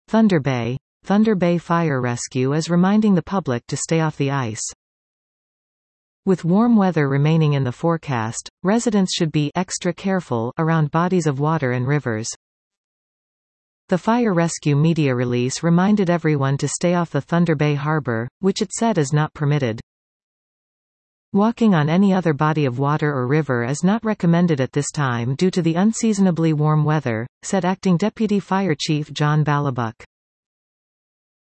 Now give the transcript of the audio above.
Thunder Bay Fire Rescue is reminding the public to stay off the ice. With warm weather remaining in the forecast, residents should be extra careful around bodies of water and rivers. The fire rescue media release reminded everyone to stay off the Thunder Bay Harbor, which it said is not permitted. Walking on any other body of water or river is not recommended at this time due to the unseasonably warm weather, said Acting Deputy Fire Chief John Balabuck.